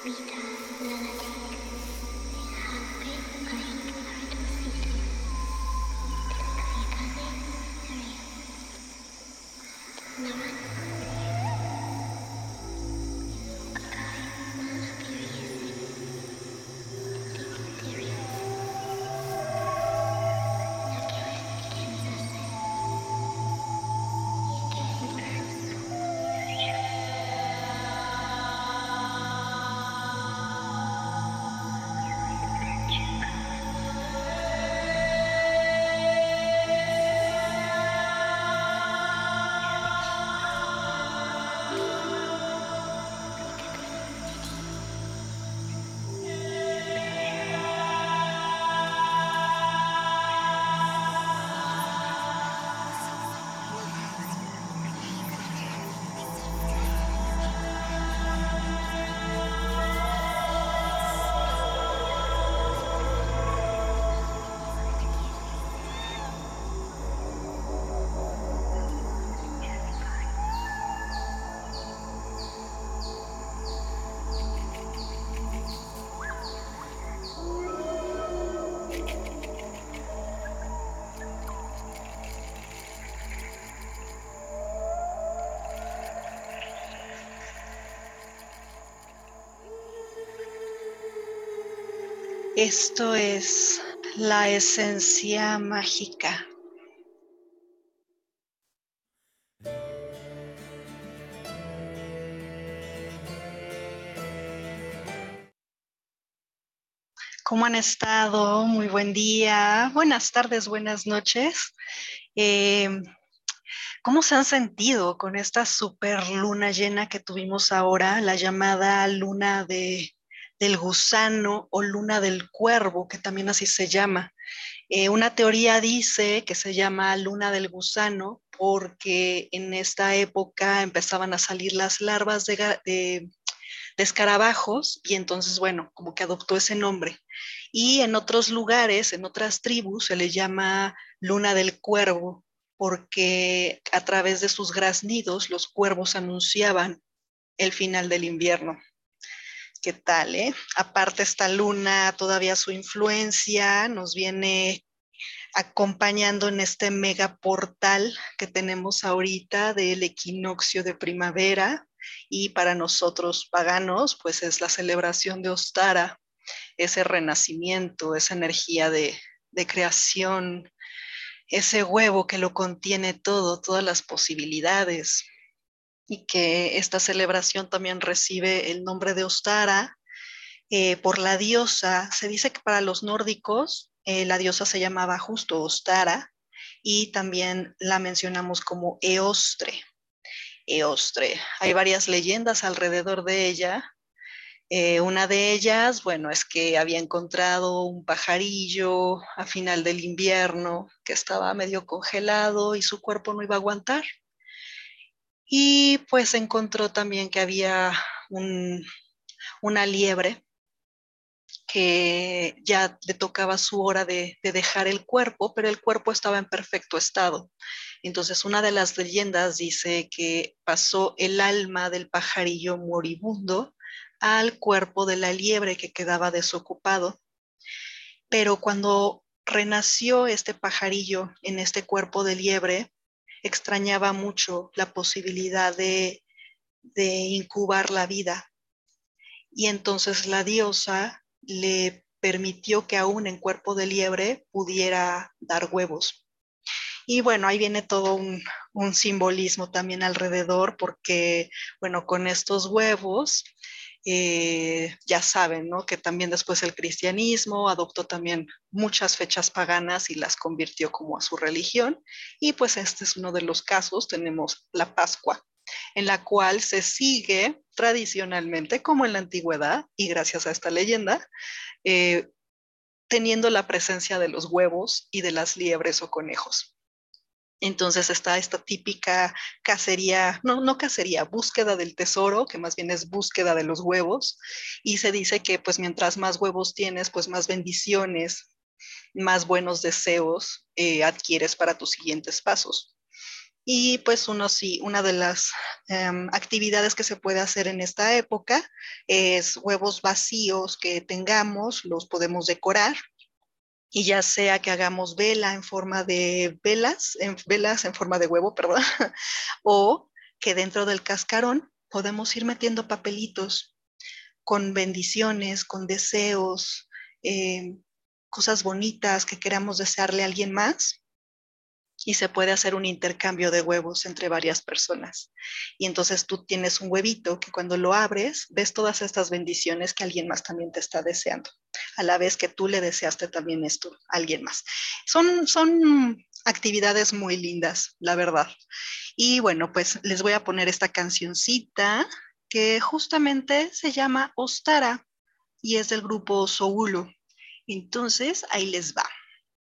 Esto es la esencia mágica. ¿Cómo han estado? Muy buen día, buenas tardes, buenas noches. Eh, ¿Cómo se han sentido con esta super luna llena que tuvimos ahora, la llamada del gusano o luna del cuervo, que también así se llama? Una teoría dice que se llama luna del gusano porque en esta época empezaban a salir las larvas de escarabajos y entonces, bueno, como que adoptó ese nombre. Y en otros lugares, en otras tribus, se le llama luna del cuervo porque a través de sus graznidos los cuervos anunciaban el final del invierno. ¿Qué tal, eh? Aparte esta luna, todavía su influencia nos viene acompañando en este mega portal que tenemos ahorita del equinoccio de primavera, y para nosotros paganos pues es la celebración de Ostara, ese renacimiento, esa energía de creación, ese huevo que lo contiene todo, todas las posibilidades, y que esta celebración también recibe el nombre de Ostara por la diosa. Se dice que para los nórdicos la diosa se llamaba justo Ostara, y también la mencionamos como Eostre. Eostre. Hay varias leyendas alrededor de ella. Una de ellas, bueno, es que había encontrado un pajarillo a final del invierno que estaba medio congelado y su cuerpo no iba a aguantar. Y pues encontró también que había una liebre que ya le tocaba su hora de dejar el cuerpo, pero el cuerpo estaba en perfecto estado. Entonces, una de las leyendas dice que pasó el alma del pajarillo moribundo al cuerpo de la liebre que quedaba desocupado, pero cuando renació este pajarillo en este cuerpo de liebre, extrañaba mucho la posibilidad de incubar la vida, y entonces la diosa le permitió que aún en cuerpo de liebre pudiera dar huevos. Y bueno, ahí viene todo un simbolismo también alrededor, porque bueno, con estos huevos, ya saben, ¿no? Que también después el cristianismo adoptó también muchas fechas paganas y las convirtió como a su religión. Y pues este es uno de los casos. Tenemos la Pascua, en la cual se sigue tradicionalmente como en la antigüedad, y gracias a esta leyenda, eh, teniendo la presencia de los huevos y de las liebres o conejos. Entonces está esta típica cacería, no, no cacería, búsqueda del tesoro, que más bien es búsqueda de los huevos, y se dice que pues mientras más huevos tienes, pues más bendiciones, más buenos deseos adquieres para tus siguientes pasos. Y pues sí, una de las actividades que se puede hacer en esta época es huevos vacíos que tengamos, los podemos decorar y ya sea que hagamos vela en forma de velas en forma de huevo, perdón, o que dentro del cascarón podemos ir metiendo papelitos con bendiciones, con deseos, eh, cosas bonitas que queramos desearle a alguien más y se puede hacer un intercambio de huevos entre varias personas. Y entonces tú tienes un huevito que cuando lo abres, ves todas estas bendiciones que alguien más también te está deseando, a la vez que tú le deseaste también esto a alguien más. Son actividades muy lindas, la verdad. Y bueno, pues les voy a poner esta cancioncita que justamente se llama Ostara y es del grupo Soulo. Entonces, ahí les va.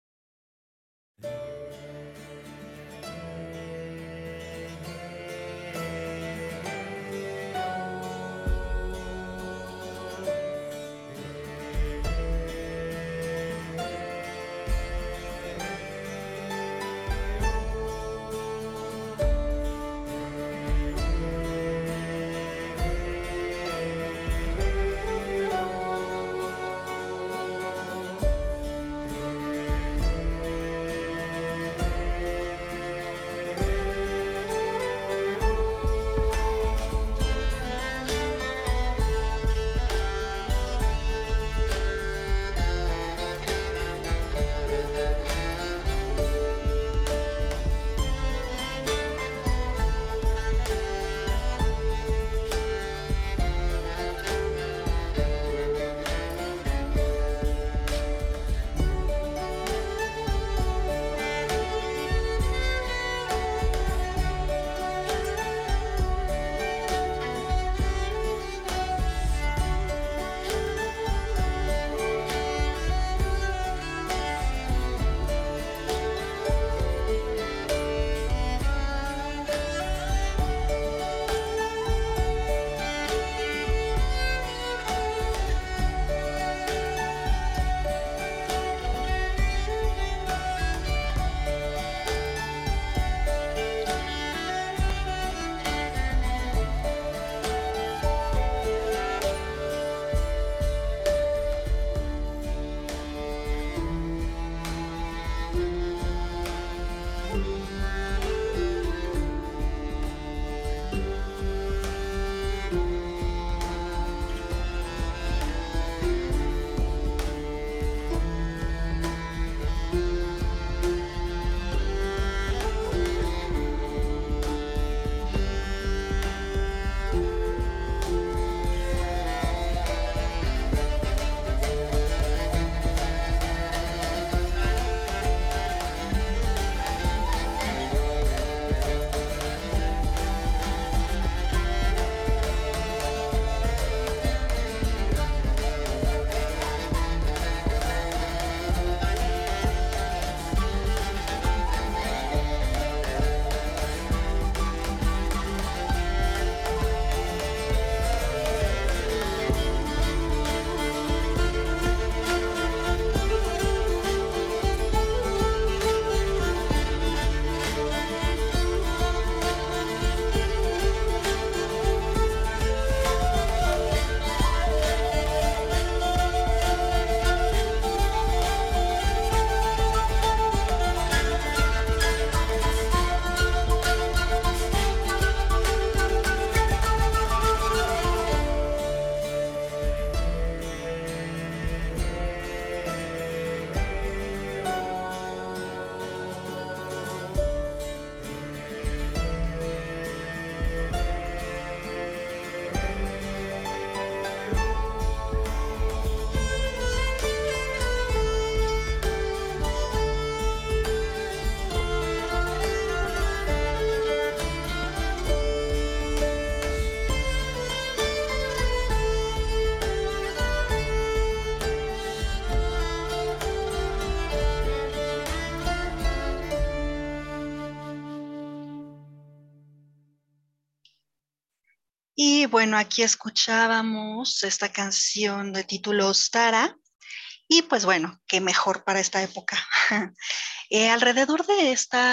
Y bueno, aquí escuchábamos esta canción de título Ostara. Y pues bueno, qué mejor para esta época. Alrededor de esta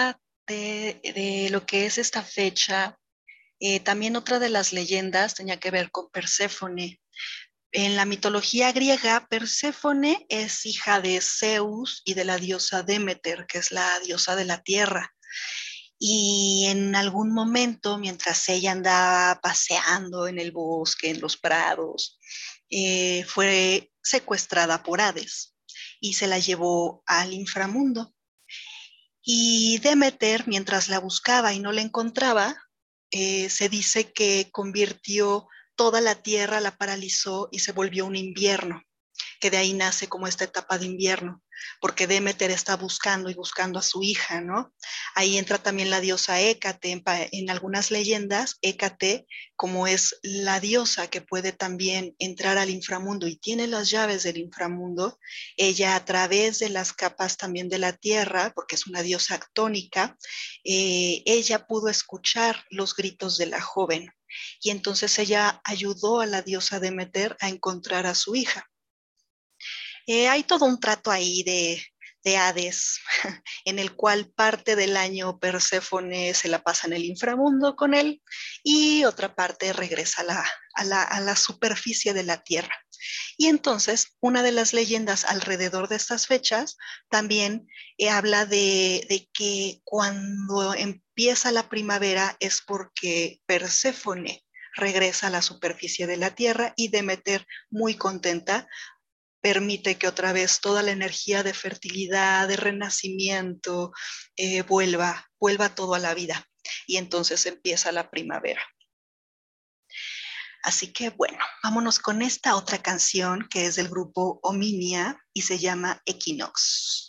de lo que es esta fecha, también otra de las leyendas tenía que ver con Perséfone. En la mitología griega, Perséfone es hija de Zeus y de la diosa Demeter, que es la diosa de la tierra. Y en algún momento, mientras ella andaba paseando en el bosque, en los prados, fue secuestrada por Hades y se la llevó al inframundo. Y Demeter, mientras la buscaba y no la encontraba, se dice que convirtió toda la tierra, la paralizó y se volvió un invierno, que de ahí nace como esta etapa de invierno, porque Demeter está buscando y buscando a su hija, ¿no? Ahí entra también la diosa Hécate, en algunas leyendas, Hécate, como es la diosa que puede también entrar al inframundo y tiene las llaves del inframundo, ella a través de las capas también de la tierra, porque es una diosa actónica, ella pudo escuchar los gritos de la joven. Y entonces ella ayudó a la diosa Demeter a encontrar a su hija. Hay todo un trato ahí de Hades, en el cual parte del año Perséfone se la pasa en el inframundo con él y otra parte regresa a la superficie de la tierra. Y entonces, una de las leyendas alrededor de estas fechas también habla de que cuando empieza la primavera es porque Perséfone regresa a la superficie de la tierra y Demeter, muy contenta, permite que otra vez toda la energía de fertilidad, de renacimiento, vuelva todo a la vida. Y entonces empieza la primavera. Así que bueno, vámonos con esta otra canción que es del grupo Ominia y se llama Equinox.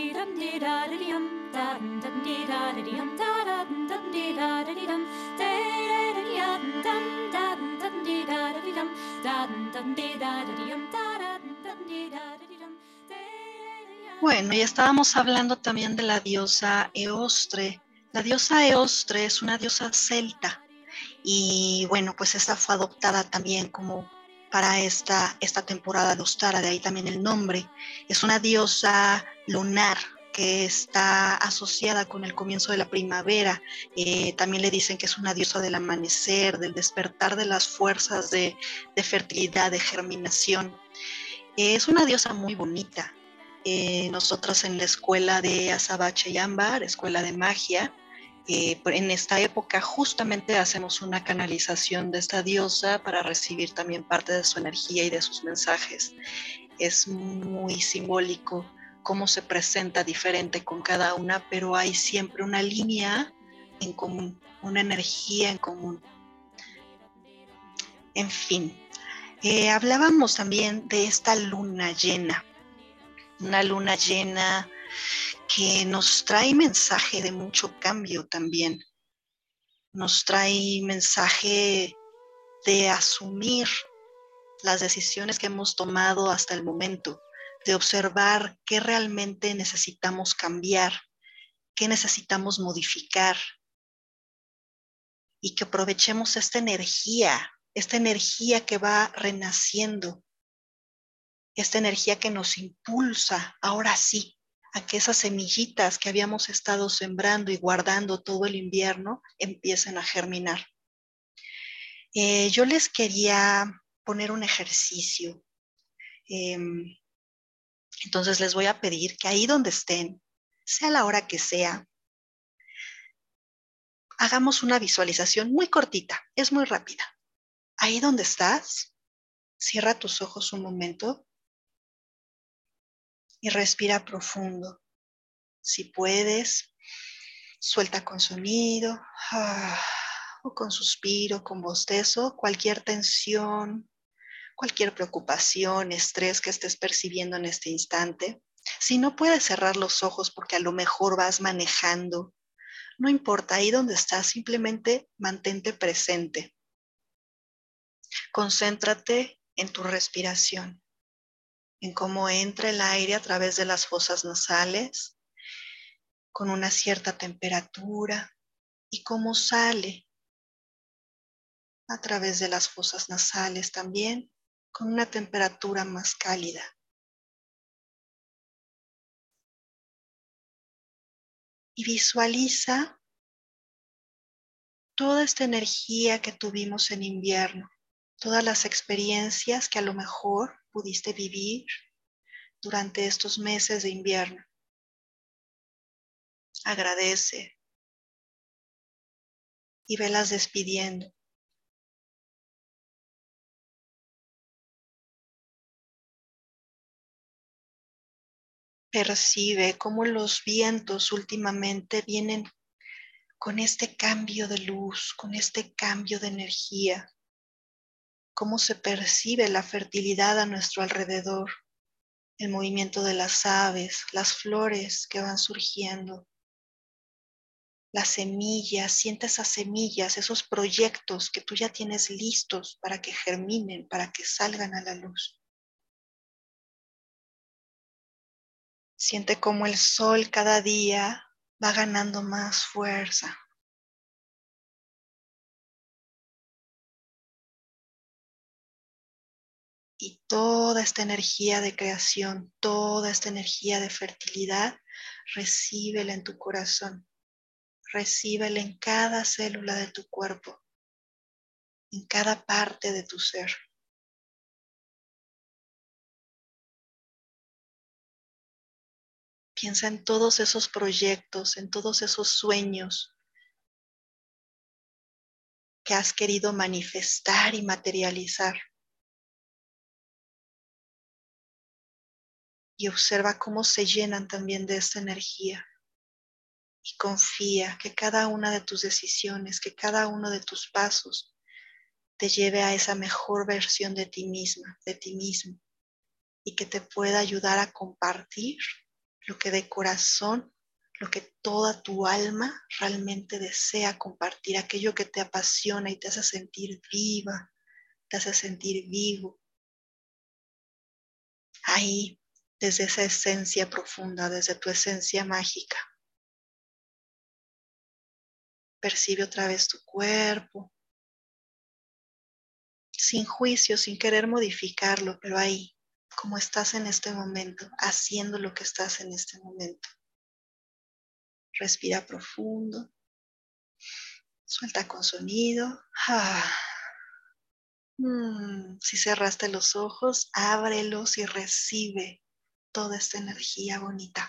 Bueno, y estábamos hablando también de la diosa Eostre. La diosa Eostre es una diosa celta y bueno, pues esta fue adoptada también como para esta temporada de Ostara, de ahí también el nombre. Es una diosa lunar que está asociada con el comienzo de la primavera. También le dicen que es una diosa del amanecer, del despertar de las fuerzas de fertilidad, de germinación. Es una diosa muy bonita. Nosotros en la escuela de Azabache y Ámbar, escuela de magia, en esta época justamente hacemos una canalización de esta diosa para recibir también parte de su energía y de sus mensajes. Es muy simbólico cómo se presenta diferente con cada una, pero hay siempre una línea en común, una energía en común. En fin, hablábamos también de esta luna llena, una luna llena que nos trae mensaje de mucho cambio también. Nos trae mensaje de asumir las decisiones que hemos tomado hasta el momento, de observar qué realmente necesitamos cambiar, qué necesitamos modificar y que aprovechemos esta energía que va renaciendo, esta energía que nos impulsa, ahora sí, a que esas semillitas que habíamos estado sembrando y guardando todo el invierno empiecen a germinar. Yo les quería poner un ejercicio. Eh, entonces les voy a pedir que ahí donde estén, sea la hora que sea, hagamos una visualización muy cortita, es muy rápida. Ahí donde estás, cierra tus ojos un momento y respira profundo. Si puedes, suelta con sonido o con suspiro, con bostezo, cualquier tensión, cualquier preocupación, estrés que estés percibiendo en este instante. Si no puedes cerrar los ojos porque a lo mejor vas manejando, no importa, ahí donde estás, simplemente mantente presente. Concéntrate en tu respiración, en cómo entra el aire a través de las fosas nasales con una cierta temperatura y cómo sale a través de las fosas nasales también con una temperatura más cálida. Y visualiza toda esta energía que tuvimos en invierno, todas las experiencias que a lo mejor pudiste vivir durante estos meses de invierno. Agradece y velas despidiendo. Percibe cómo los vientos últimamente vienen con este cambio de luz, con este cambio de energía. Cómo se percibe la fertilidad a nuestro alrededor, el movimiento de las aves, las flores que van surgiendo, las semillas, siente esas semillas, esos proyectos que tú ya tienes listos para que germinen, para que salgan a la luz. Siente cómo el sol cada día va ganando más fuerza. Y toda esta energía de creación, toda esta energía de fertilidad, recíbela en tu corazón. Recíbela en cada célula de tu cuerpo, en cada parte de tu ser. Piensa en todos esos proyectos, en todos esos sueños que has querido manifestar y materializar. Y observa cómo se llenan también de esta energía. Y confía que cada una de tus decisiones, que cada uno de tus pasos te lleve a esa mejor versión de ti misma, de ti mismo, y que te pueda ayudar a compartir lo que de corazón, lo que toda tu alma realmente desea compartir, aquello que te apasiona y te hace sentir viva, te hace sentir vivo. Ahí, desde esa esencia profunda, desde tu esencia mágica, percibe otra vez tu cuerpo, sin juicio, sin querer modificarlo, pero ahí, como estás en este momento, haciendo lo que estás en este momento. Respira profundo, suelta con sonido. Si cerraste los ojos, ábrelos y recibe toda esta energía bonita.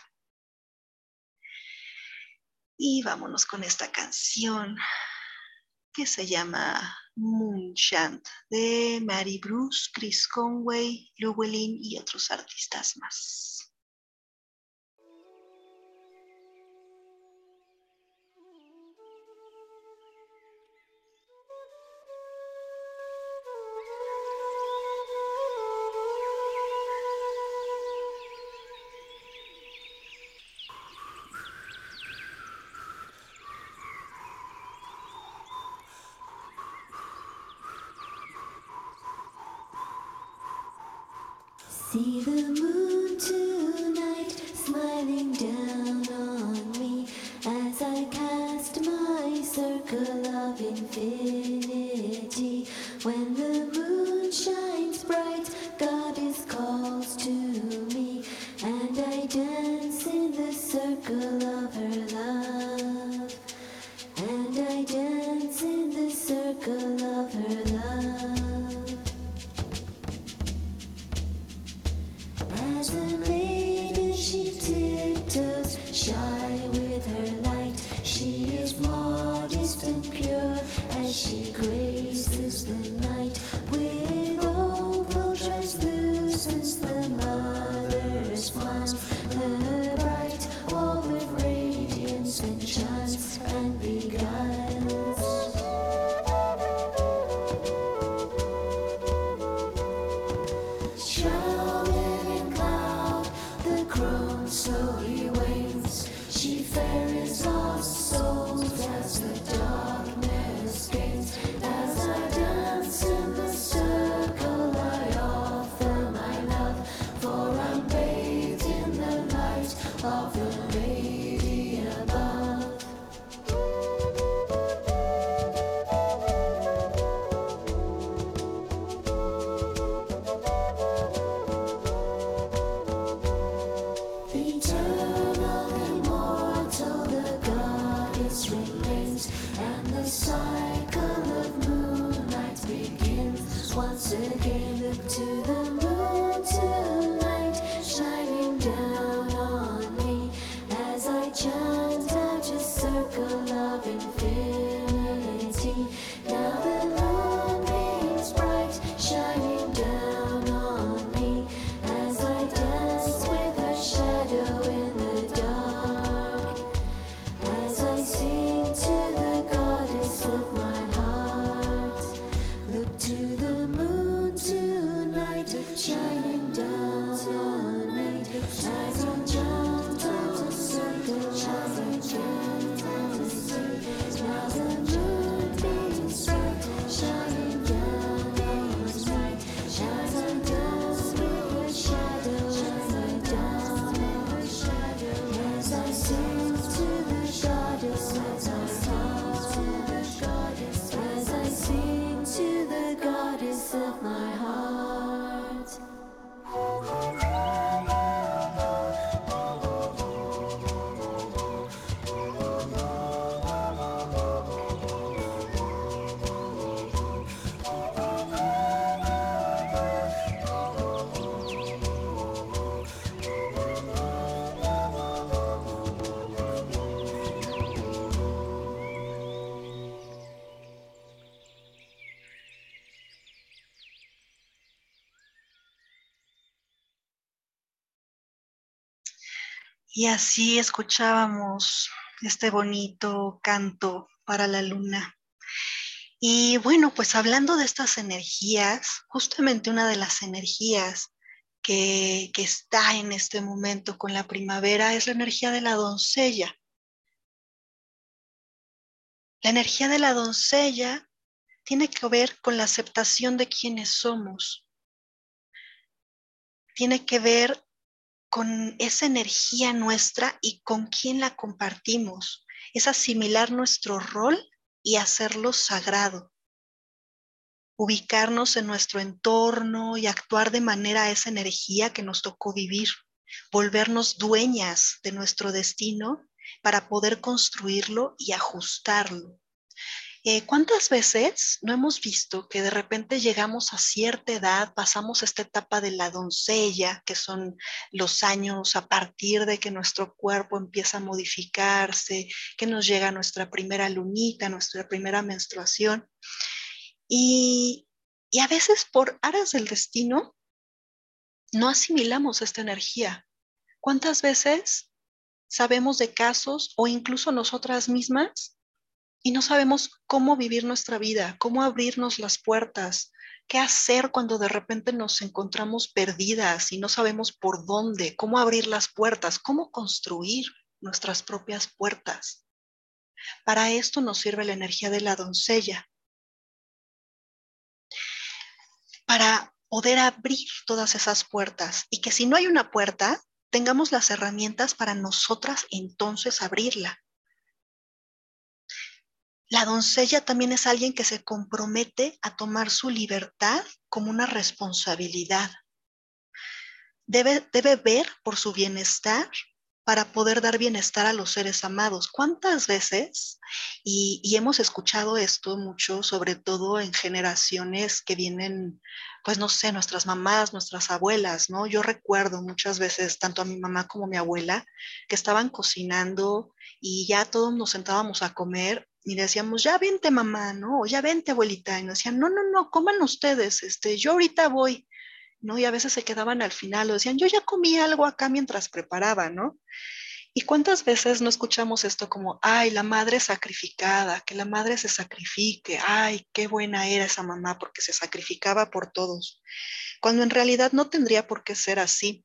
Y vámonos con esta canción que se llama Moon Chant de Mary Bruce, Chris Conway, Llewellyn y otros artistas más. See the moon tonight smiling down on me as I cast my circle of infinity. When the moon shines bright, Goddess calls to me, and I dance in the circle of her love. And I dance in the circle of her love. As a maiden she tiptoes, shy with her light. She is modest and pure as she graces the night. With opal translucence the mother smiles. Her bright wall of radiance enchants and beguiles. Shrouded in cloud, the crown slowly wanes. She ferries lost souls as the darkness gains. As I dance in the circle, I offer my love, for I'm bathed in the light of the lady above. Eternal, immortal, the goddess remains, and the cycle of moonlight begins. Once again, look to the moon tonight, shining down on me, as I chant out a circle of infinity. Now the moon beams bright, shining down on me, as I dance with her shadow in the dark, as I sing to the goddess of my heart. Look to the moon tonight, shining down on me, as I chant out a circle, as I chant out a circle. Now the moon beams bright, shining down on me, as I dance with her shadow, as I dance with her shadow, as I sing to the goddess of my heart, as I sing to the goddess of my heart. Y así escuchábamos este bonito canto para la luna. Y bueno, pues hablando de estas energías, justamente una de las energías que está en este momento con la primavera es la energía de la doncella. La energía de la doncella tiene que ver con la aceptación de quienes somos. Tiene que ver con esa energía nuestra y con quién la compartimos. Es asimilar nuestro rol y hacerlo sagrado. Ubicarnos en nuestro entorno y actuar de manera a esa energía que nos tocó vivir. Volvernos dueñas de nuestro destino para poder construirlo y ajustarlo. ¿Cuántas veces no hemos visto que de repente llegamos a cierta edad, pasamos esta etapa de la doncella, que son los años a partir de que nuestro cuerpo empieza a modificarse, que nos llega nuestra primera lunita, nuestra primera menstruación? Y, y a veces por aras del destino no asimilamos esta energía. ¿Cuántas veces sabemos de casos o incluso nosotras mismas y no sabemos cómo vivir nuestra vida, cómo abrirnos las puertas, qué hacer cuando de repente nos encontramos perdidas y no sabemos por dónde, cómo abrir las puertas, cómo construir nuestras propias puertas? Para esto nos sirve la energía de la doncella, para poder abrir todas esas puertas y que si no hay una puerta, tengamos las herramientas para nosotras entonces abrirla. La doncella también es alguien que se compromete a tomar su libertad como una responsabilidad. Debe ver por su bienestar para poder dar bienestar a los seres amados. ¿Cuántas veces? Y hemos escuchado esto mucho, sobre todo en generaciones que vienen, pues no sé, nuestras mamás, nuestras abuelas, ¿no? Yo recuerdo muchas veces, tanto a mi mamá como a mi abuela, que estaban cocinando y ya todos nos sentábamos a comer y decíamos, ya vente mamá, ¿no? O ya vente abuelita. Y nos decían, no, no, no, coman ustedes, yo ahorita voy. ¿No? Y a veces se quedaban al final o decían, yo ya comí algo acá mientras preparaba, ¿no? ¿Y cuántas veces no escuchamos esto como, ay, la madre sacrificada, que la madre se sacrifique, ay, qué buena era esa mamá porque se sacrificaba por todos, cuando en realidad no tendría por qué ser así?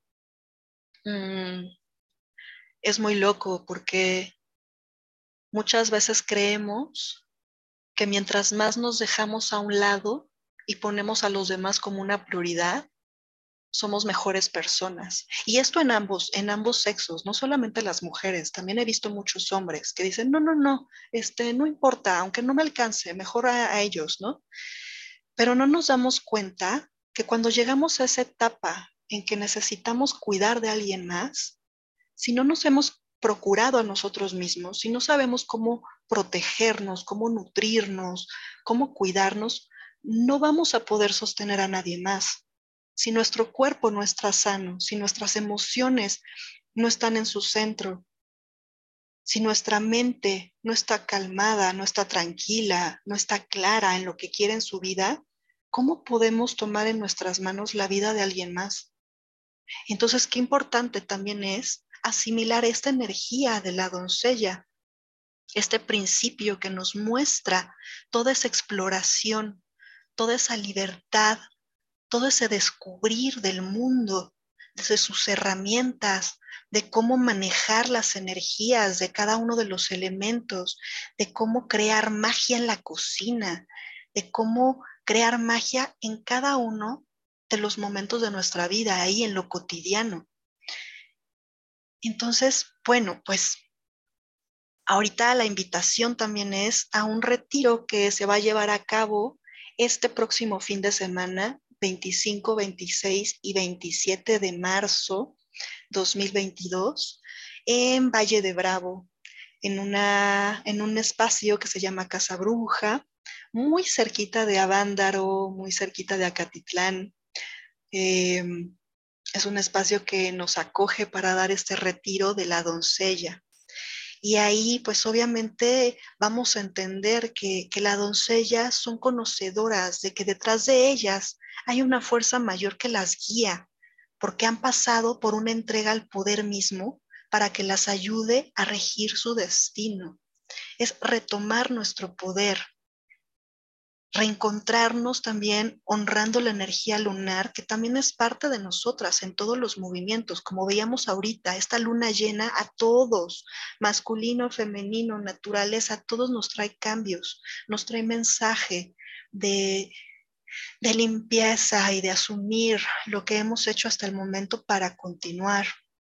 Mm, es muy loco porque muchas veces creemos que mientras más nos dejamos a un lado y ponemos a los demás como una prioridad, somos mejores personas. Y esto en ambos sexos, no solamente las mujeres, también he visto muchos hombres que dicen, no, no, no, no importa, aunque no me alcance, mejor a ellos, ¿no? Pero no nos damos cuenta que cuando llegamos a esa etapa en que necesitamos cuidar de alguien más, si no nos hemos procurado a nosotros mismos, si no sabemos cómo protegernos, cómo nutrirnos, cómo cuidarnos, no vamos a poder sostener a nadie más. Si nuestro cuerpo no está sano, si nuestras emociones no están en su centro, si nuestra mente no está calmada, no está tranquila, no está clara en lo que quiere en su vida, ¿cómo podemos tomar en nuestras manos la vida de alguien más? Entonces, qué importante también es asimilar esta energía de la doncella, este principio que nos muestra toda esa exploración, toda esa libertad, todo ese descubrir del mundo, desde sus herramientas, de cómo manejar las energías de cada uno de los elementos, de cómo crear magia en la cocina, de cómo crear magia en cada uno de los momentos de nuestra vida, ahí en lo cotidiano. Entonces, bueno, pues ahorita la invitación también es a un retiro que se va a llevar a cabo este próximo fin de semana, 25, 26 y 27 de marzo 2022, en Valle de Bravo, en un espacio que se llama Casa Bruja, muy cerquita de Avándaro, muy cerquita de Acatitlán. Eh, es un espacio que nos acoge para dar este retiro de la doncella. Y ahí, pues obviamente vamos a entender que las doncellas son conocedoras de que detrás de ellas hay una fuerza mayor que las guía, porque han pasado por una entrega al poder mismo para que las ayude a regir su destino. Es retomar nuestro poder, reencontrarnos también honrando la energía lunar, que también es parte de nosotras en todos los movimientos. Como veíamos ahorita, esta luna llena a todos, masculino, femenino, naturaleza, a todos nos trae cambios, nos trae mensaje de, de limpieza y de asumir lo que hemos hecho hasta el momento para continuar.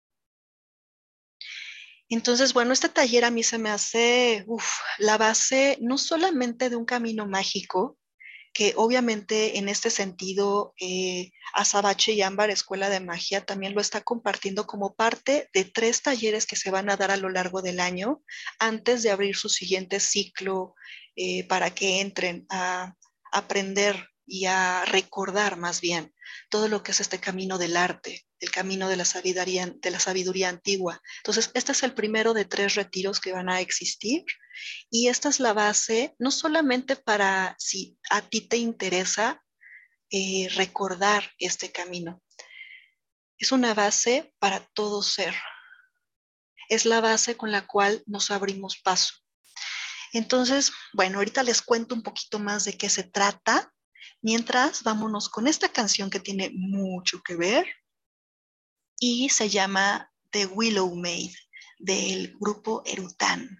Entonces, bueno, este taller a mí se me hace la base no solamente de un camino mágico, que obviamente en este sentido Azabache y Ámbar Escuela de Magia también lo está compartiendo como parte de 3 talleres que se van a dar a lo largo del año antes de abrir su siguiente ciclo para que entren a aprender y a recordar más bien todo lo que es este camino del arte, el camino de la sabiduría antigua. Entonces, este es el primero de 3 retiros que van a existir y esta es la base, no solamente para si a ti te interesa recordar este camino, es una base para todo ser, es la base con la cual nos abrimos paso. Entonces, bueno, ahorita les cuento un poquito más de qué se trata, mientras vámonos con esta canción que tiene mucho que ver y se llama The Willow Maid del grupo Erután.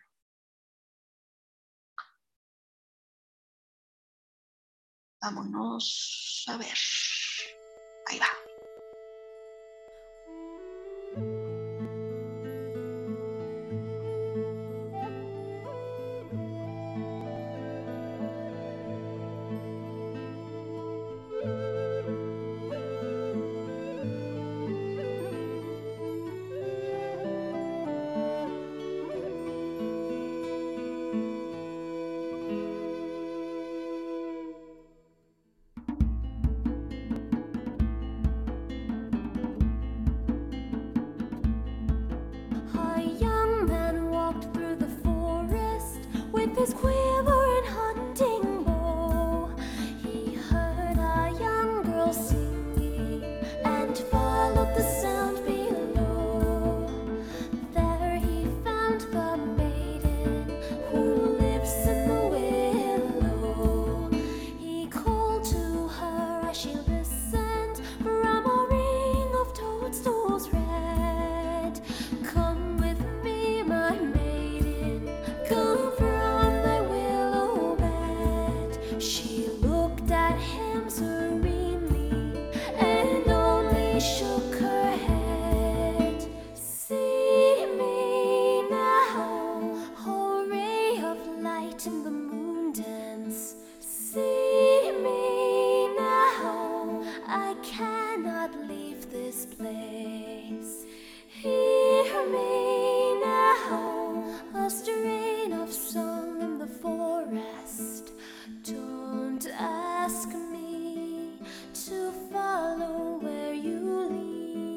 Vámonos a ver. Ahí va. A young man walked through the forest with his quiver and hunting bow. He heard a young girl singing and followed the sound below. There he found the maiden who lives in the willow. He called to her as she listened from a ring of toadstools red. Come with me, my maiden, come from the willow bed. She looked at him serenely and only shook her head. See me now, oh ray of light in the moon dance. See me now, I cannot leave this place. Hear me now, a strain of song in the forest. Don't ask me to follow where you lead.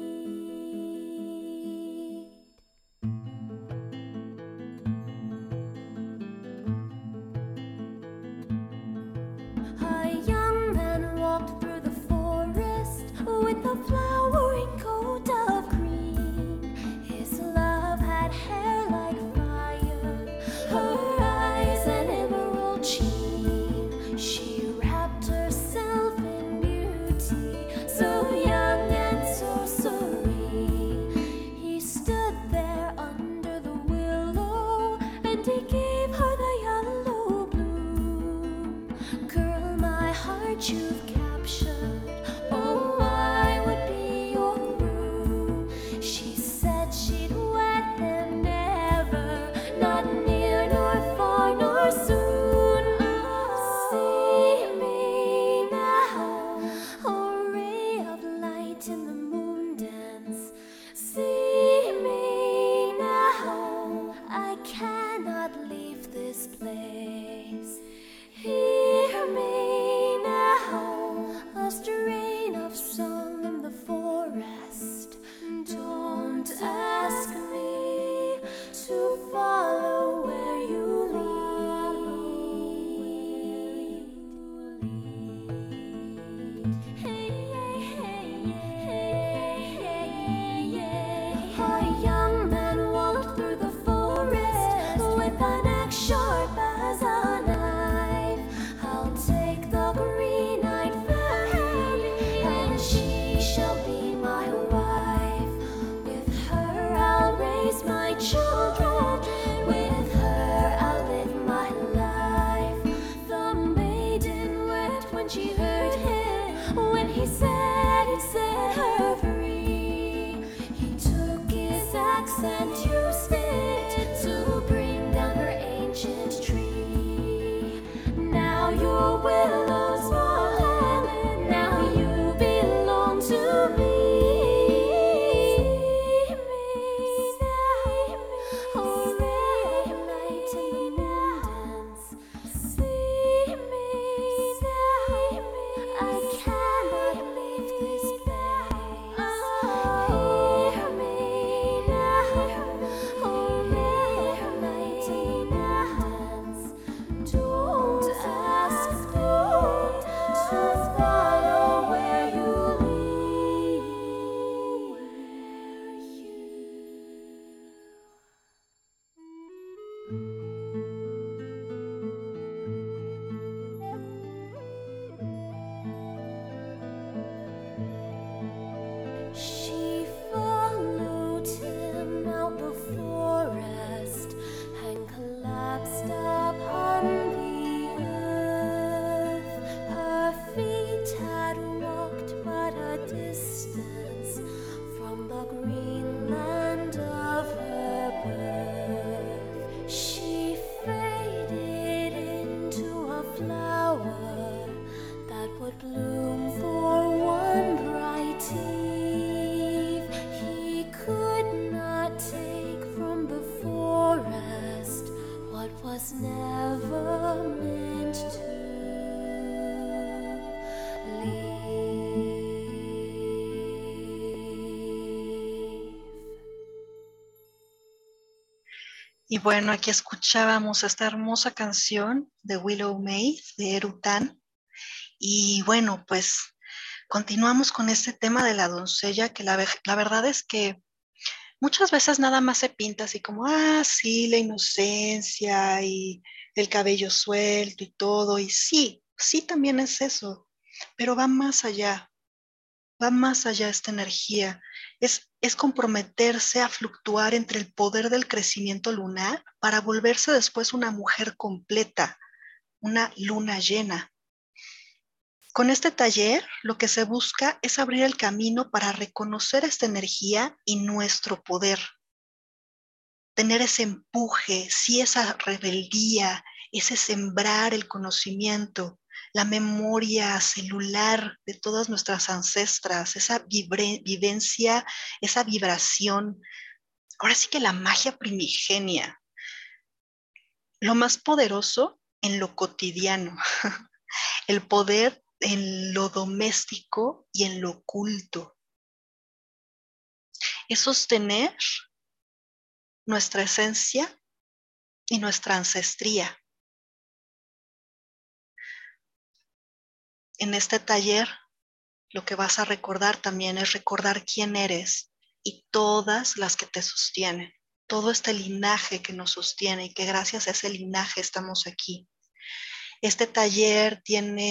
A young man walked through the forest with a flowering coat of green. His love had hair like fire, her eyes an emerald sheen. She wrapped herself in beauty, so young and so serene. He stood there under the willow, and he gave her the yellow bloom. Girl, my heart you've captured. Oh, I would be your groom. She said she'd wed him never, not near nor far nor soon. See me now, a ray of light in the moon dance. See me now, I cannot leave children. With her I'll live my life. The maiden wept when she heard him, when he said he'd set her free. He took his axe and used it to bring down her ancient tree. Now your willow's fallen, now you belong to me. Don't ask me to follow where you lead. She followed him out the forest and collapsed upon the earth. Her feet had walked but a distance from the green land of her birth. She faded into a flower that would bloom for one bright eve. He could not take from the forest what was never meant to leave. Y bueno, aquí escuchábamos esta hermosa canción de Willow Maid de Erutan. Y bueno, pues continuamos con este tema de la doncella, que la verdad es que muchas veces nada más se pinta así como, sí, la inocencia y el cabello suelto y todo. Y sí, sí también es eso, pero va más allá esta energía. Es comprometerse a fluctuar entre el poder del crecimiento lunar para volverse después una mujer completa, una luna llena. Con este taller, lo que se busca es abrir el camino para reconocer esta energía y nuestro poder, tener ese empuje, sí, esa rebeldía, ese sembrar el conocimiento, la memoria celular de todas nuestras ancestras, esa vivencia, esa vibración. Ahora sí que la magia primigenia, lo más poderoso en lo cotidiano, el poder en lo doméstico y en lo oculto. Es sostener nuestra esencia y nuestra ancestría. En este taller, lo que vas a recordar también es recordar quién eres y todas las que te sostienen, todo este linaje que nos sostiene y que gracias a ese linaje estamos aquí. Este taller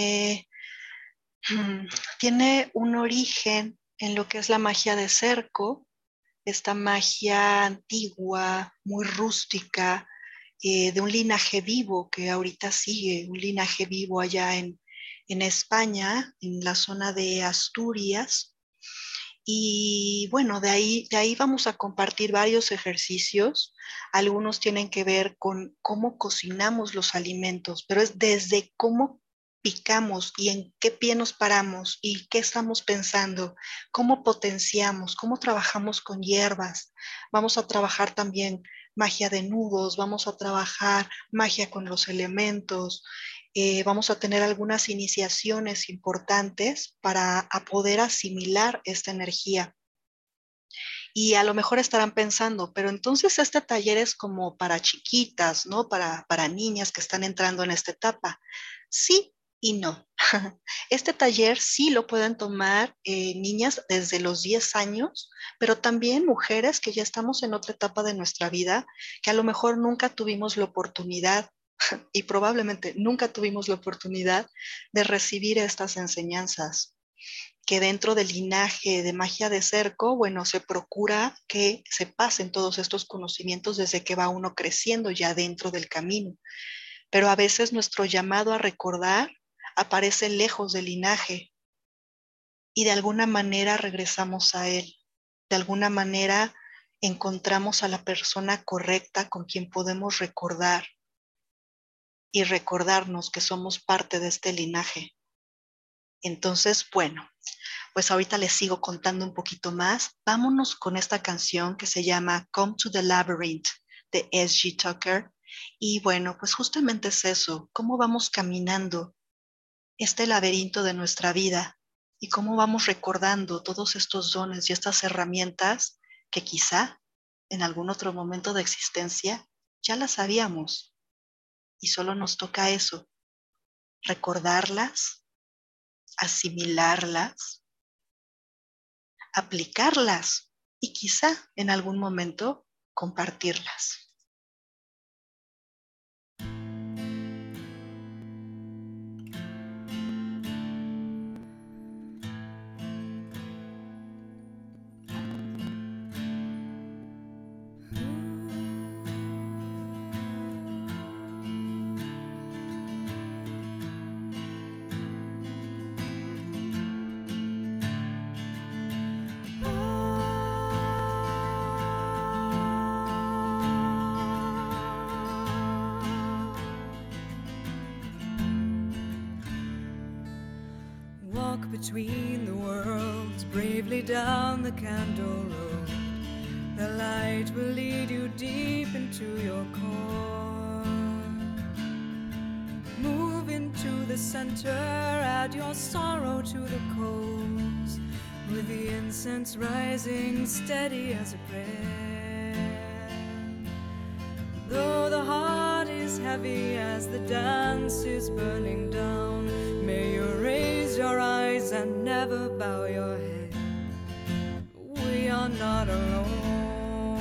tiene un origen en lo que es la magia de cerco, esta magia antigua, muy rústica, de un linaje vivo que ahorita sigue, un linaje vivo allá en España, en la zona de Asturias. Y bueno, de ahí vamos a compartir varios ejercicios. Algunos tienen que ver con cómo cocinamos los alimentos, pero es desde cómo picamos y en qué pie nos paramos y qué estamos pensando, cómo potenciamos, cómo trabajamos con hierbas. Vamos a trabajar también magia de nudos, vamos a trabajar magia con los elementos, vamos a tener algunas iniciaciones importantes para poder asimilar esta energía. Y a lo mejor estarán pensando, pero entonces este taller es como para chiquitas, ¿no? Para niñas que están entrando en esta etapa. Sí y no. Este taller sí lo pueden tomar niñas desde los 10 años, pero también mujeres que ya estamos en otra etapa de nuestra vida, que a lo mejor nunca tuvimos la oportunidad y probablemente nunca tuvimos la oportunidad de recibir estas enseñanzas. que dentro del linaje de magia de cerco, bueno, se procura que se pasen todos estos conocimientos desde que va uno creciendo ya dentro del camino. Pero a veces nuestro llamado a recordar aparece lejos del linaje y de alguna manera regresamos a él. De alguna manera encontramos a la persona correcta con quien podemos recordar y recordarnos que somos parte de este linaje. Entonces, bueno, pues ahorita les sigo contando un poquito más. Vámonos con esta canción que se llama Come to the Labyrinth de S.G. Tucker. Y bueno, pues justamente es eso, cómo vamos caminando este laberinto de nuestra vida y cómo vamos recordando todos estos dones y estas herramientas que quizá en algún otro momento de existencia ya las sabíamos y solo nos toca eso, recordarlas, asimilarlas, aplicarlas y quizá en algún momento compartirlas. Between the worlds, bravely down the candle road. The light will lead you deep into your core. Move into the center, add your sorrow to the coals, with the incense rising steady as a prayer. Though the heart is heavy as the dance is burning down, may you raise your eyes and never bow your head. We are not alone.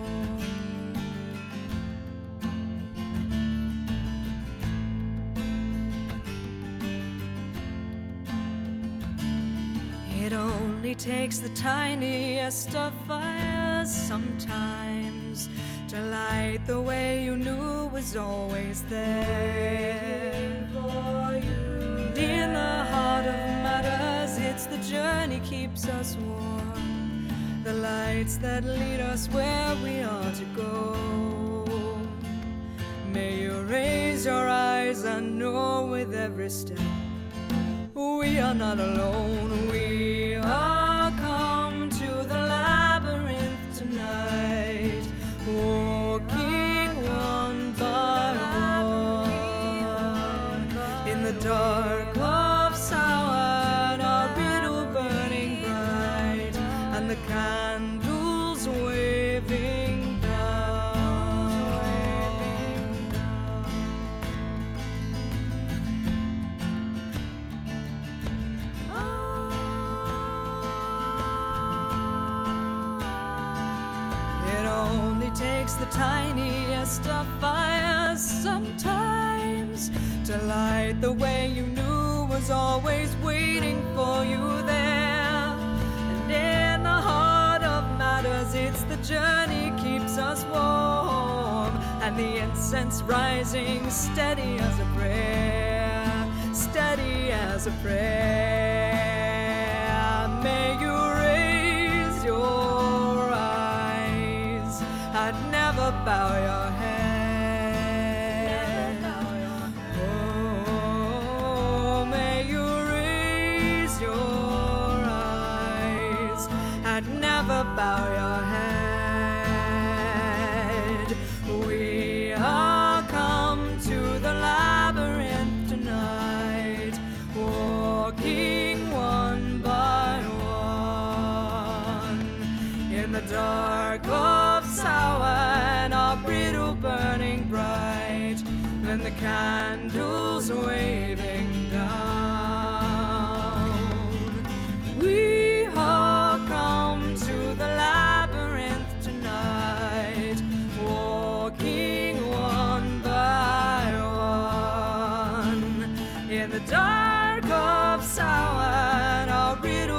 It only takes the tiniest of fires sometimes to light the way you knew was always there for you. In the heart of matters, it's the journey keeps us warm, the lights that lead us where we are to go. May you raise your eyes and know with every step, we are not alone. We are come to the labyrinth tonight, walking one by one in the dark. The candles waving down. It only takes the tiniest of fires sometimes to light the way you knew was always waiting for you there. In the heart of matters, it's the journey keeps us warm, and the incense rising steady as a prayer, steady as a prayer. May you raise your eyes and never bow your head. Oh, may you raise your never bow your head. We are come to the labyrinth tonight, walking one by one in the dark of sour and our brittle burning bright, and the candles waving down. We are come to the labyrinth tonight, walking one by one in the dark of sour and our riddle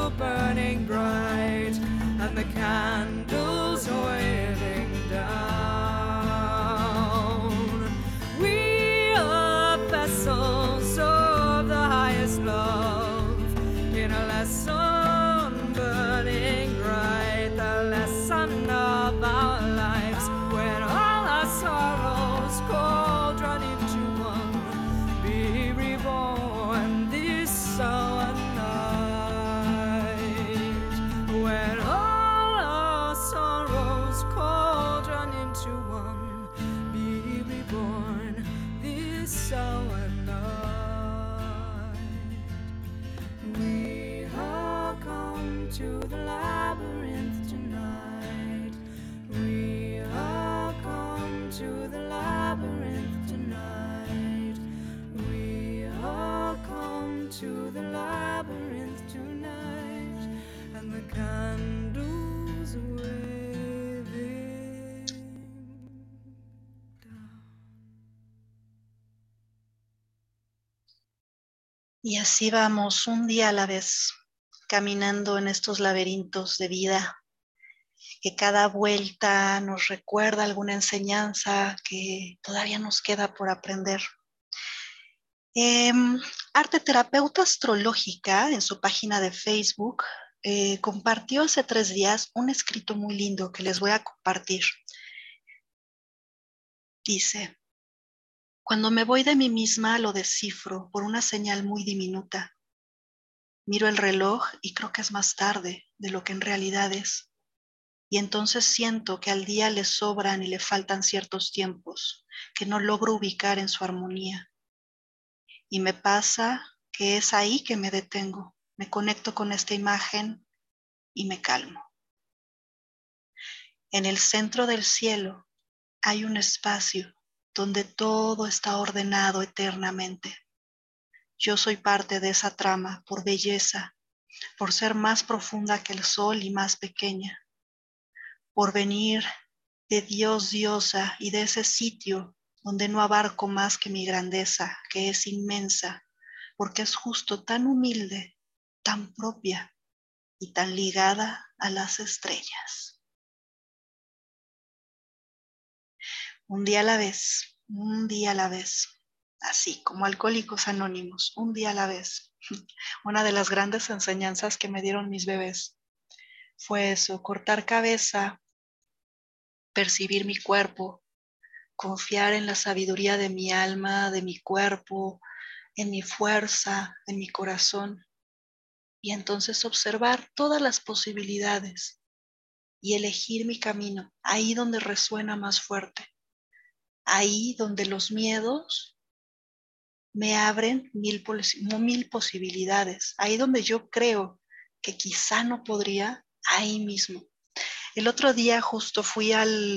Y así vamos un día a la vez, caminando en estos laberintos de vida, que cada vuelta nos recuerda alguna enseñanza que todavía nos queda por aprender. Eh, Arte Terapeuta Astrológica, en su página de Facebook, compartió hace 3 días un escrito muy lindo que les voy a compartir. Dice: cuando me voy de mí misma lo descifro por una señal muy diminuta. Miro el reloj y creo que es más tarde de lo que en realidad es. Y entonces siento que al día le sobran y le faltan ciertos tiempos que no logro ubicar en su armonía. Y me pasa que es ahí que me detengo. Me conecto con esta imagen y me calmo. En el centro del cielo hay un espacio donde todo está ordenado eternamente. Yo soy parte de esa trama por belleza, por ser más profunda que el sol y más pequeña, por venir de Dios, diosa, y de ese sitio donde no abarco más que mi grandeza, que es inmensa, porque es justo tan humilde, tan propia y tan ligada a las estrellas. Un día a la vez, un día a la vez, así como Alcohólicos Anónimos, un día a la vez. Una de las grandes enseñanzas que me dieron mis bebés fue eso: cortar cabeza, percibir mi cuerpo, confiar en la sabiduría de mi alma, de mi cuerpo, en mi fuerza, en mi corazón, y entonces observar todas las posibilidades y elegir mi camino, ahí donde resuena más fuerte, ahí donde los miedos me abren mil posibilidades, ahí donde yo creo que quizá no podría, ahí mismo. El otro día justo fui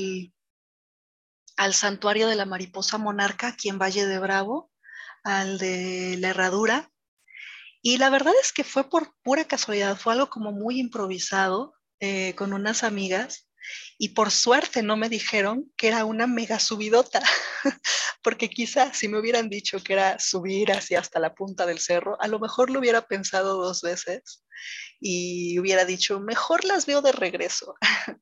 al santuario de la mariposa monarca aquí en Valle de Bravo, al de la Herradura, y la verdad es que fue por pura casualidad, fue algo como muy improvisado, con unas amigas, y por suerte no me dijeron que era una mega subidota, porque quizá si me hubieran dicho que era subir hacia hasta la punta del cerro, a lo mejor lo hubiera pensado 2 veces y hubiera dicho, mejor las veo de regreso.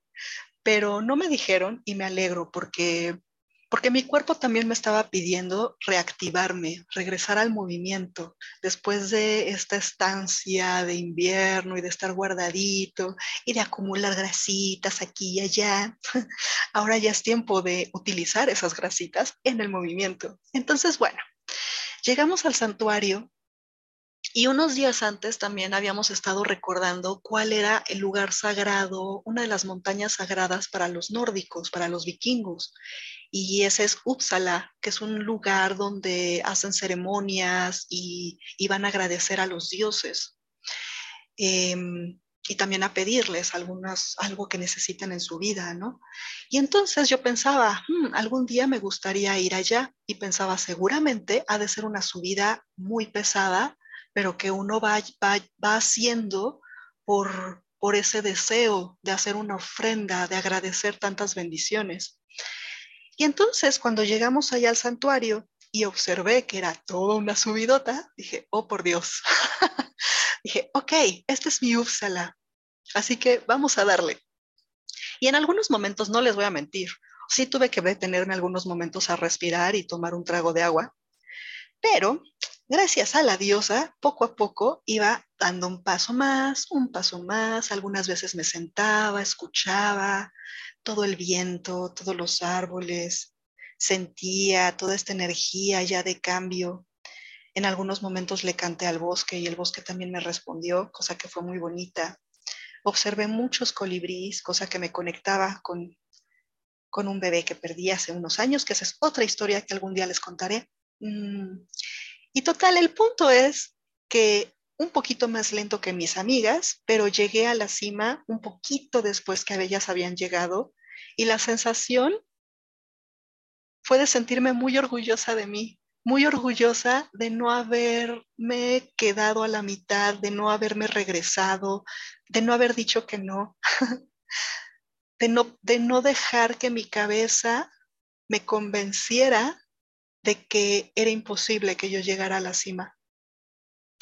Pero no me dijeron y me alegro porque mi cuerpo también me estaba pidiendo reactivarme, regresar al movimiento después de esta estancia de invierno y de estar guardadito y de acumular grasitas aquí y allá. Ahora ya es tiempo de utilizar esas grasitas en el movimiento. Entonces, bueno, llegamos al santuario y unos días antes también habíamos estado recordando cuál era el lugar sagrado, una de las montañas sagradas para los nórdicos, para los vikingos. Y ese es Uppsala, que es un lugar donde hacen ceremonias y van a agradecer a los dioses. Eh, y también a pedirles algo que necesiten en su vida, ¿no? Y entonces yo pensaba, algún día me gustaría ir allá, y pensaba, seguramente ha de ser una subida muy pesada, pero que uno va haciendo por ese deseo de hacer una ofrenda, de agradecer tantas bendiciones. Y entonces cuando llegamos allá al santuario y observé que era toda una subidota, dije, oh por Dios, dije, ok, este es mi Uppsala, así que vamos a darle. Y en algunos momentos, no les voy a mentir, sí tuve que detenerme algunos momentos a respirar y tomar un trago de agua, pero gracias a la diosa, poco a poco iba dando un paso más, algunas veces me sentaba, escuchaba todo el viento, todos los árboles, sentía toda esta energía ya de cambio. En algunos momentos le canté al bosque y el bosque también me respondió, cosa que fue muy bonita. Observé muchos colibríes, cosa que me conectaba con un bebé que perdí hace unos años, que esa es otra historia que algún día les contaré. Y total, el punto es que un poquito más lento que mis amigas, pero llegué a la cima un poquito después que ellas habían llegado, y la sensación fue de sentirme muy orgullosa de mí, muy orgullosa de no haberme quedado a la mitad, de no haberme regresado, de no haber dicho que no, de no dejar que mi cabeza me convenciera de que era imposible que yo llegara a la cima.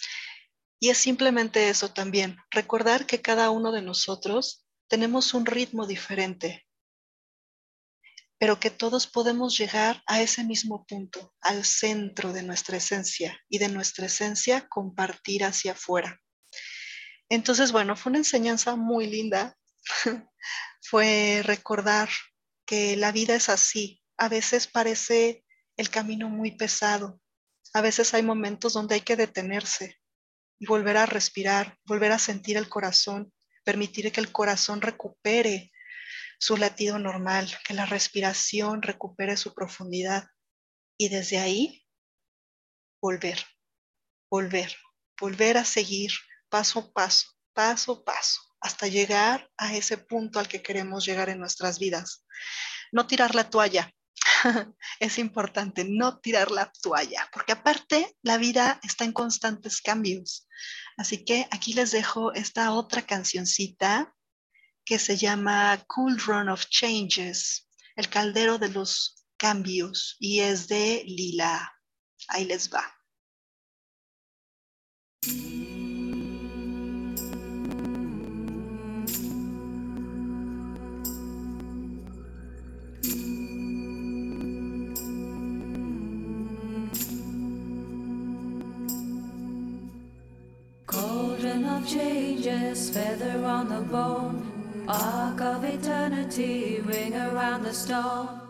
Y es simplemente eso también, recordar que cada uno de nosotros tenemos un ritmo diferente, pero que todos podemos llegar a ese mismo punto, al centro de nuestra esencia y de nuestra esencia compartir hacia afuera. Entonces, bueno, fue una enseñanza muy linda. Fue recordar que la vida es así. A veces parece el camino muy pesado. A veces hay momentos donde hay que detenerse y volver a respirar, volver a sentir el corazón, permitir que el corazón recupere su latido normal, que la respiración recupere su profundidad y desde ahí volver, volver, volver a seguir paso a paso, paso a paso, hasta llegar a ese punto al que queremos llegar en nuestras vidas. No tirar la toalla. Es importante no tirar la toalla, porque aparte la vida está en constantes cambios. Así que aquí les dejo esta otra cancioncita que se llama Cauldron of Changes, el caldero de los cambios, y es de Lila. Ahí les va. Cauldron of changes, feather on the bone, arc of eternity, ring around the stone.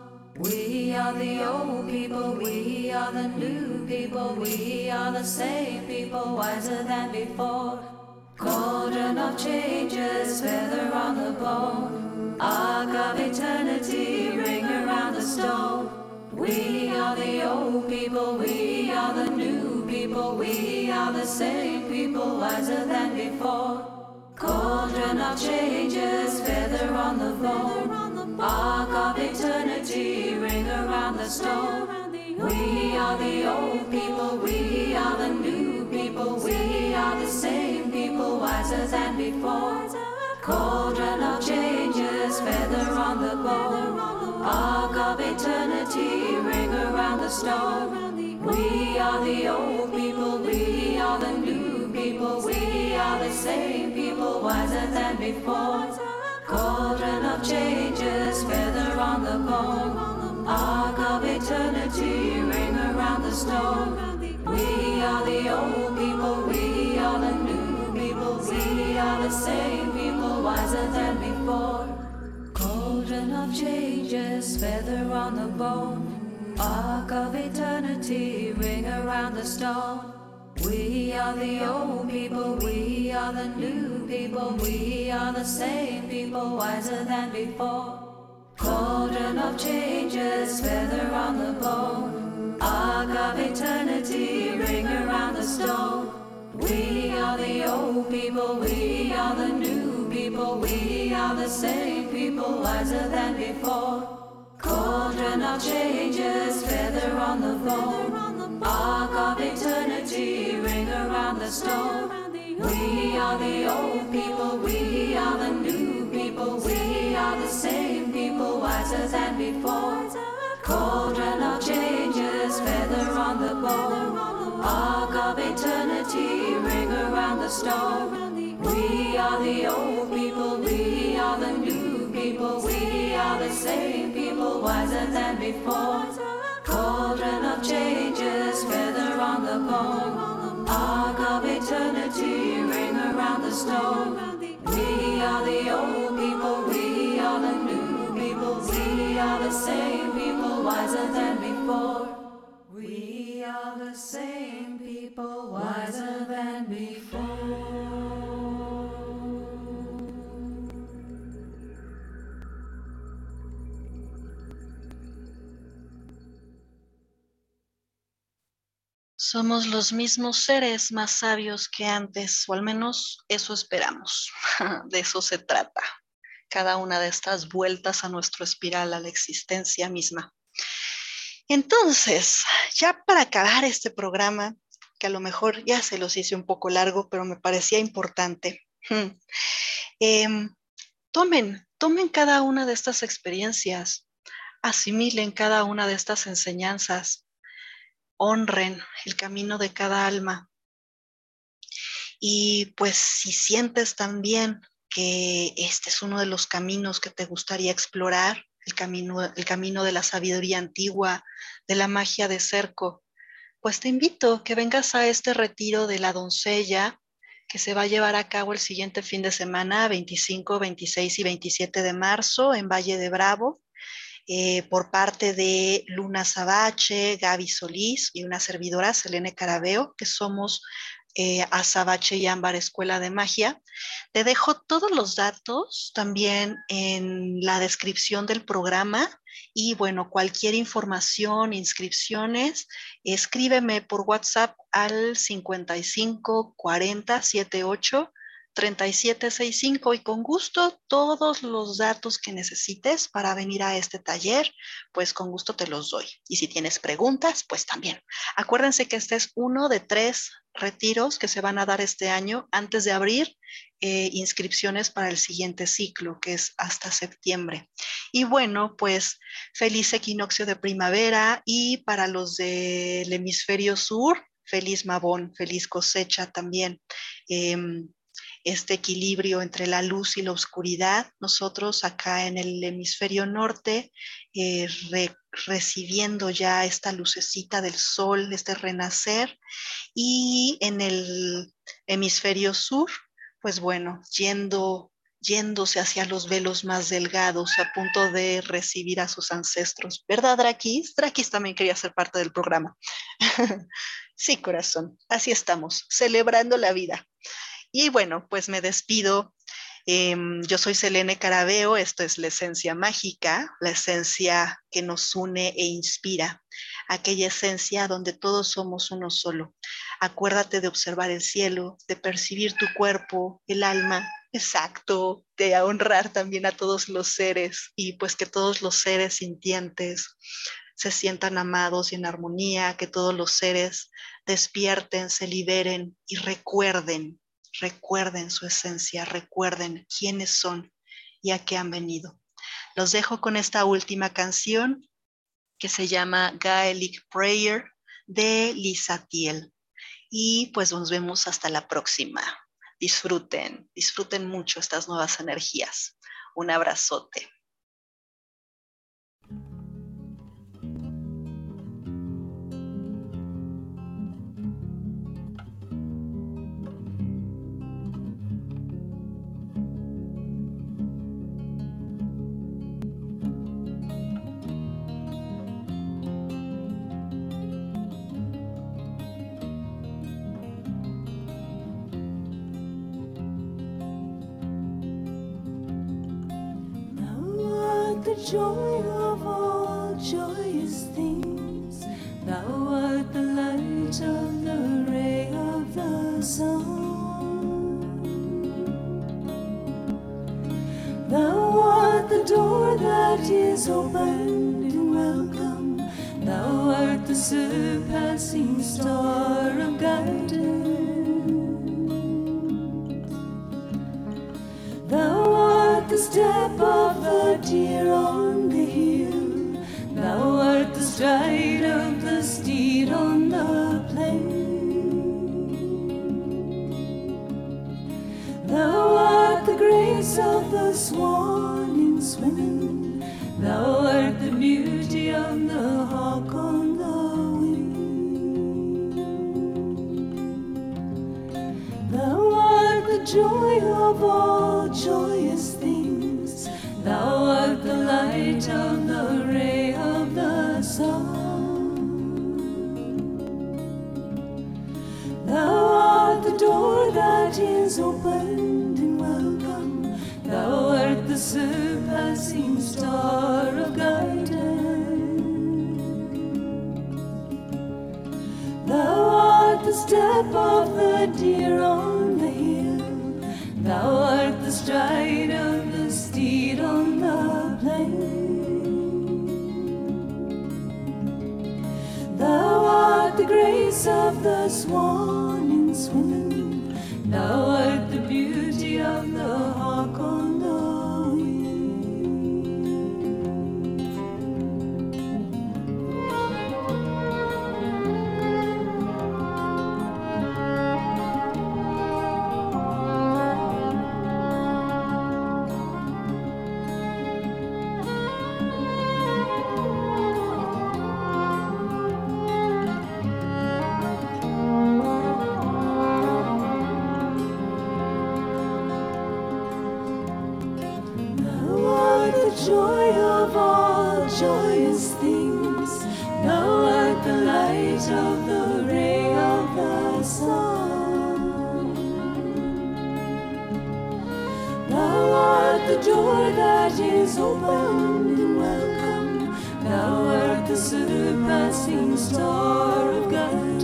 We are the old people, we are the new people, we are the same people, wiser than before. Cauldron of changes, feather on the bone, arc of eternity, ring around the stone. We are the old people, we are the new people, we are the same people, wiser than before. Cauldron of changes, feather on the bone, arc of eternity, ring around the stone. We are the old people, we are the new people, we are the same people, wiser than before. Cauldron of changes, feather on the bone, arc of eternity, ring around the stone. We are the old people, we are the new people, we are the same people, wiser than before. Cauldron of changes, feather on the bone, arc of eternity, ring around the stone. We are the old people, we are the new people, we are the same people, wiser than before. Cauldron of changes, feather on the bone, arc of eternity, ring around the stone. We are the old people, we are the new people, we are the same people, wiser than before. Cauldron of changes, feather on the bone, arc of eternity, ring around the stone. We are the old people, we are the new people, we are the same people, wiser than before. Cauldron of changes, feather on the bone, arc of eternity, ring around the stone. We are the old people, we are the new people, we are the same people, wiser than before. Cauldron of changes, feather on the bone, arc of eternity, ring around the stone. We are the old people, we are the new people, we are the same people, wiser than before. Cauldron of changes, feather on the bone, arc of eternity, ring around the stone. We are the old people, we are the new people, we are the same people, wiser than before. We are the same people, wiser than before. Somos los mismos seres más sabios que antes, o al menos eso esperamos. De eso se trata. Cada una de estas vueltas a nuestro espiral, a la existencia misma. Entonces, ya para acabar este programa, que a lo mejor ya se los hice un poco largo, pero me parecía importante. Tomen cada una de estas experiencias, asimilen cada una de estas enseñanzas, honren el camino de cada alma Y pues si sientes también que este es uno de los caminos que te gustaría explorar, el camino de la sabiduría antigua, de la magia de cerco, pues te invito a que vengas a este retiro de la doncella que se va a llevar a cabo el siguiente fin de semana, 25, 26 y 27 de marzo en Valle de Bravo, por parte de Luna Sabache, Gaby Solís y una servidora, Selene Carabeo, que somos Azabache y Ámbar Escuela de Magia. Te dejo todos los datos también en la descripción del programa y bueno, cualquier información, inscripciones, escríbeme por WhatsApp al 55 40 78 3765 y con gusto todos los datos que necesites para venir a este taller, pues con gusto te los doy. Y si tienes preguntas, pues también. Acuérdense que este es uno de 3 retiros que se van a dar este año antes de abrir inscripciones para el siguiente ciclo, que es hasta septiembre. Y bueno, pues feliz equinoccio de primavera y para los del hemisferio sur, feliz Mabón, feliz cosecha también. Este equilibrio entre la luz y la oscuridad. Nosotros acá en el hemisferio norte, recibiendo ya esta lucecita del sol, este renacer, y en el hemisferio sur, pues bueno, yéndose hacia los velos más delgados, a punto de recibir a sus ancestros. ¿Verdad, Drakis? Drakis también quería ser parte del programa. Sí, corazón, así estamos, celebrando la vida. Y bueno, pues me despido. Yo soy Selene Carabeo, esto es La Esencia Mágica, la esencia que nos une e inspira, aquella esencia donde todos somos uno solo. Acuérdate de observar el cielo, de percibir tu cuerpo, el alma, exacto, de honrar también a todos los seres y pues que todos los seres sintientes se sientan amados y en armonía, que todos los seres despierten, se liberen y recuerden su esencia, recuerden quiénes son y a qué han venido. Los dejo con esta última canción que se llama Gaelic Prayer de Lisa Thiel. Y pues nos vemos hasta la próxima. Disfruten mucho estas nuevas energías. Un abrazote. The joy of all joyous things, thou art the light of the ray of the sun. Thou art the door that is opened in welcome, thou art the surpassing star of guidance. Thou art the step of the deer on the hill, thou art the stride of the steed on the plain. Thou art the grace of the swan in swimming, thou art the beauty of the hawk on the wing. Thou art the joy of all joyous things, thou art the light of the ray of the sun. Thou art the door that is opened in welcome, thou art the surpassing star of guidance. Thou art the step of the deer on the hill, thou art the stride of the steed on the plain. Thou art the grace of the swan in swimming, thou art the beauty of the hawk on the wing. of the ray of the sun. Thou art the door that is open in welcome. Thou art the surpassing star of guidance.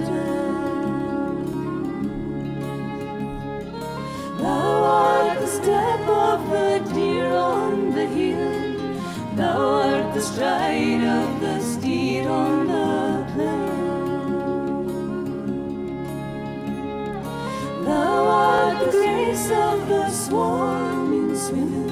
Thou art the step of the deer on the hill. Thou art the stride of the steed on the plain. Thou art the grace of the swan in swimming.